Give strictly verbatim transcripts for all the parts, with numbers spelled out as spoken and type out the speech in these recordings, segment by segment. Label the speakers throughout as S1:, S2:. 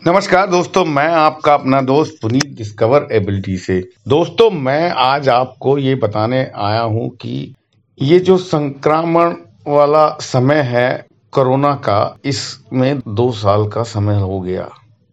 S1: नमस्कार दोस्तों, मैं आपका अपना दोस्त पुनीत डिस्कवर एबिलिटी से। दोस्तों, मैं आज आपको ये बताने आया हूँ कि ये जो संक्रमण वाला समय है कोरोना का, इसमें दो साल का समय हो गया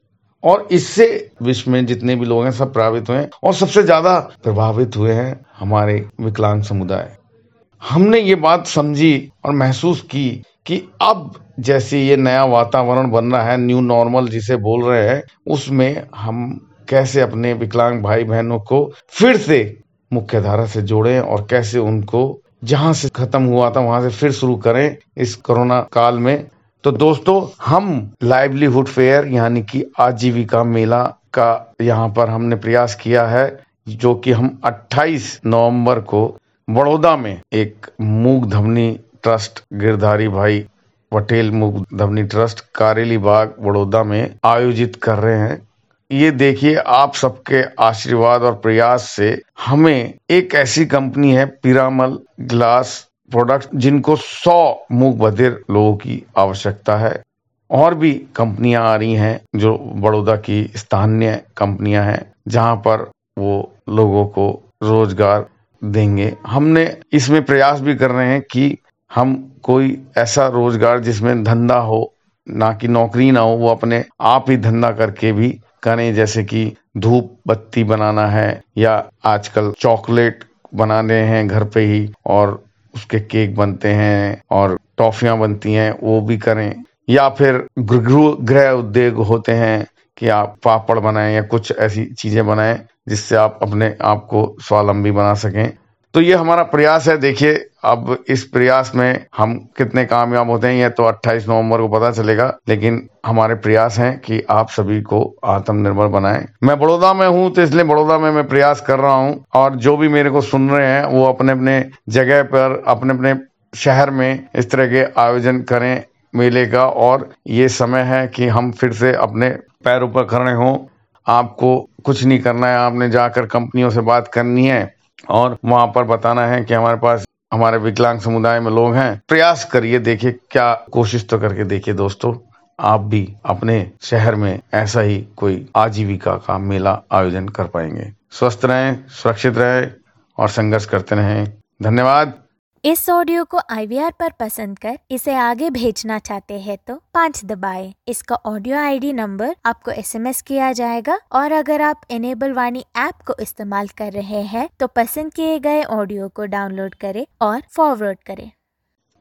S1: और इससे विश्व में जितने भी लोग हैं सब प्रभावित हुए हैं और सबसे ज्यादा प्रभावित हुए हैं हमारे विकलांग समुदाय। हमने ये बात समझी और महसूस की कि अब जैसे ये नया वातावरण बन रहा है, न्यू नॉर्मल जिसे बोल रहे हैं, उसमें हम कैसे अपने विकलांग भाई बहनों को फिर से मुख्य धारा से जोड़ें और कैसे उनको जहां से खत्म हुआ था वहां से फिर शुरू करें इस कोरोना काल में। तो दोस्तों, हम लाइवलीहुड फेयर यानी कि आजीविका मेला का यहाँ पर हमने प्रयास किया है, जो कि हम अट्ठाईस नवंबर को बड़ौदा में एक मूक धमनी ट्रस्ट, गिरधारी भाई पटेल मूक धमनी ट्रस्ट, कारेली बाग, बड़ौदा में आयोजित कर रहे हैं। ये देखिए, आप सबके आशीर्वाद और प्रयास से हमें एक ऐसी कंपनी है पीरामल ग्लास प्रोडक्ट, जिनको सौ मूक बधिर लोगों की आवश्यकता है। और भी कंपनियां आ रही हैं जो बड़ौदा की स्थानीय कंपनियां हैं, जहां पर वो लोगों को रोजगार देंगे। हमने इसमें प्रयास भी कर रहे हैं कि हम कोई ऐसा रोजगार जिसमें धंधा हो, ना कि नौकरी ना हो, वो अपने आप ही धंधा करके भी करें, जैसे कि धूप बत्ती बनाना है या आजकल चॉकलेट बनाने हैं घर पे ही और उसके केक बनते हैं और टॉफियां बनती हैं, वो भी करें। या फिर गृह गृह उद्योग होते हैं कि आप पापड़ बनाएं या कुछ ऐसी चीजें बनाएं जिससे आप अपने आप को स्वावलंबी बना सकें। तो ये हमारा प्रयास है। देखिए, अब इस प्रयास में हम कितने कामयाब होते हैं ये तो अट्ठाईस नवंबर को पता चलेगा, लेकिन हमारे प्रयास हैं कि आप सभी को आत्मनिर्भर बनाएं। मैं बड़ौदा में हूं तो इसलिए बड़ौदा में मैं प्रयास कर रहा हूं, और जो भी मेरे को सुन रहे हैं वो अपने अपने जगह पर, अपने अपने शहर में इस तरह के आयोजन करें मेले का। और ये समय है कि हम फिर से अपने पैरों पर खड़े हों। आपको कुछ नहीं करना है, आपने जाकर कंपनियों से बात करनी है और वहां पर बताना है कि हमारे पास हमारे विकलांग समुदाय में लोग हैं। प्रयास करिए, देखिए, क्या कोशिश तो करके देखिए दोस्तों, आप भी अपने शहर में ऐसा ही कोई आजीविका का मेला आयोजन कर पाएंगे। स्वस्थ रहें, सुरक्षित रहें और संघर्ष करते रहें। धन्यवाद।
S2: इस ऑडियो को आई वी आर पर पसंद कर इसे आगे भेजना चाहते हैं तो पाँच दबाएं। इसका ऑडियो आई डी नंबर आपको एस एम एस किया जाएगा, और अगर आप इनेबल वाणी ऐप को इस्तेमाल कर रहे हैं तो पसंद किए गए ऑडियो को डाउनलोड करें और फॉरवर्ड करें।